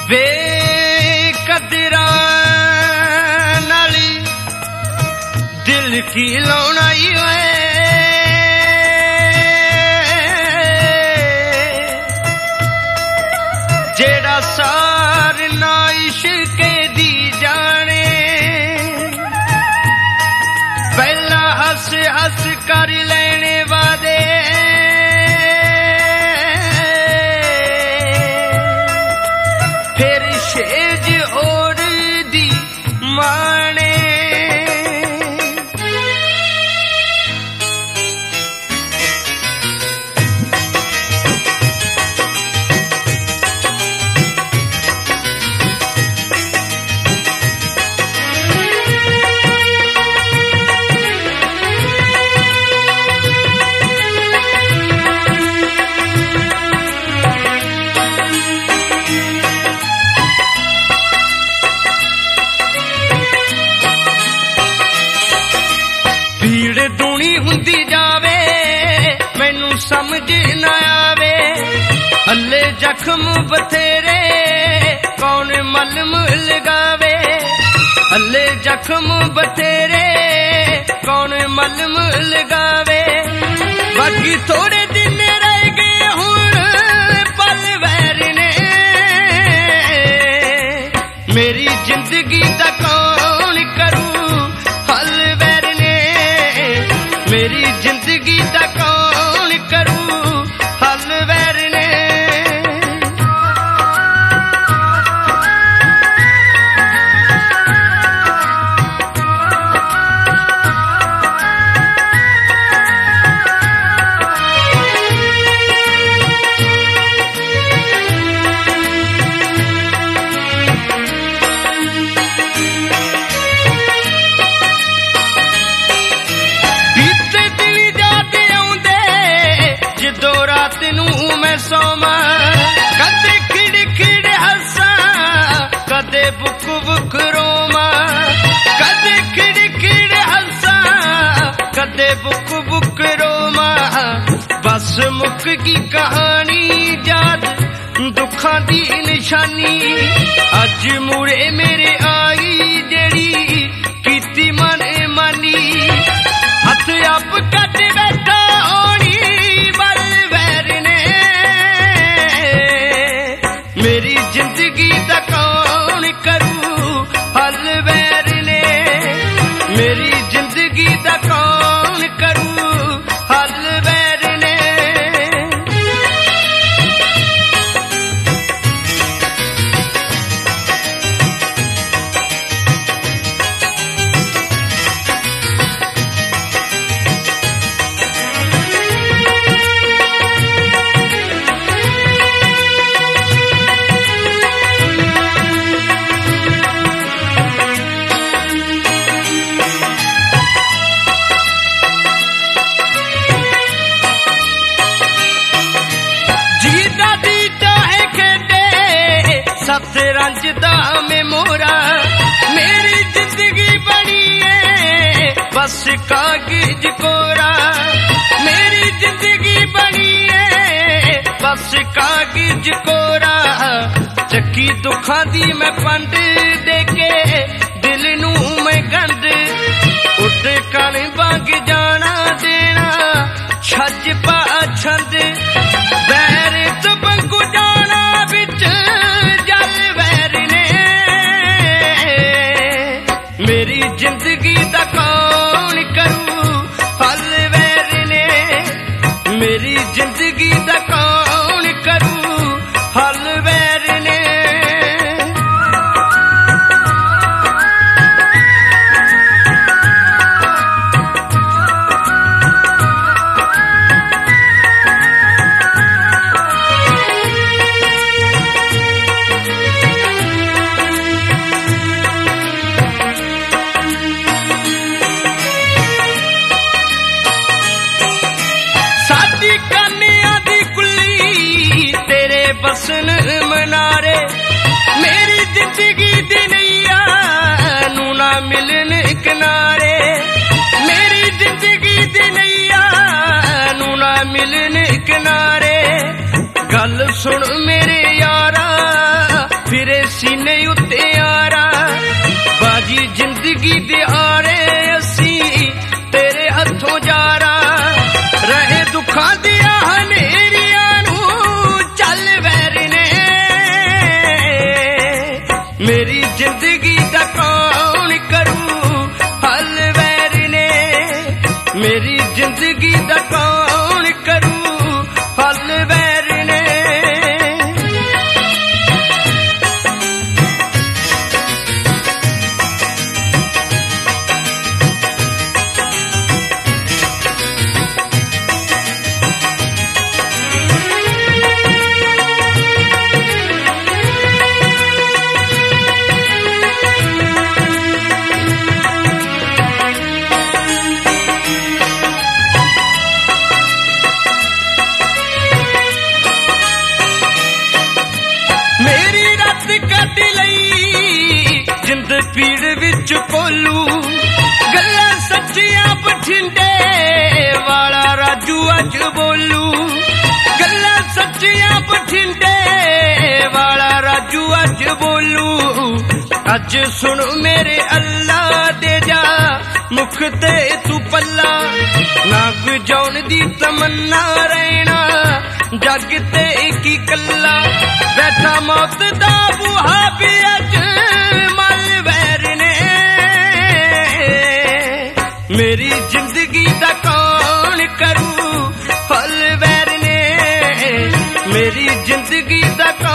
बेकदरा नाली दिल की लाउणा ही होए जेड़ा सार ना इश्क दी जाने पहला हस हस कर लेने वादे फिर शेज ओढ़ दी माने हुंदी जावे मैनू समझ ना आवे हल्ले जख्म बथेरे कौन मलम लगावे हल्ले जख्म बथेरे कौन मलम लगावे बाकी थोड़े दिन रह गए हुण पल वैर ने मेरी जिंदगी दा कौन करूं हल वैर ने मेरी जिंदगी दा कौन करूं हल वैर ने मैं सोमा कदे खिड़ खिड़ हसा कदे बुक बुक रोमा कदे खिड़ खिड़ हसा कदे बुक बुक रोमा बस मुक की कहानी याद दुखा दी निशानी अज मुड़े मेरे आई जेड़ी कीती मन मानी हथ आप कट बैठा होनी मेरी जिंदगी दा कौन करूं हल वैर ने मेरी जिंदगी दा कौन करूं हल वैर ने सत रंज दा में मोरा मेरी जिंदगी बनी है बस कागज कोरा मेरी जिंदगी बनी है बस कागज कोरा चक्की दुखा दी मैं पंड देके दिल नू मैं गंद उठ कण बग जाना देना छज पा छंद बैर तो बंगू जाना बिच मेरी जिंदगी दा कौन करूं हल वैर ने मेरी जिंदगी दा कौन करूं हल वैर ने बसन मनारे मेरी जिंदगी दी नैया नू ना मिलन किनारे मेरी जिंदगी दी नैया नू ना मिलन किनारे गल सुन मेरे यारा फिरे सीने उत्ते आरा बाजी जिंदगी दे आरे असी तेरे हथों जारा रहे दुखां दिया हनेरियां नू चल वैर ने मेरी जिंदगी दा कौन करू हल वैर ने मेरी जिंदगी दा कौन करू हल वैर ने जिंद पीड़ विच कोलू गल्लां सच्चियां बठिंडे वाला राजू अज बोलू गल्लां सच्चियां बठिंडे वाला राजू अज बोलू अज सुन मेरे अल्लाह दे जा मुख ते तू पल्ला ना गुजाउण दी तमन्ना रहना जग ते की कल्ला बैठा मौत दा बूहा भी अज मल वैर ने मेरी जिंदगी दा कौन करू फल वैर ने मेरी जिंदगी दा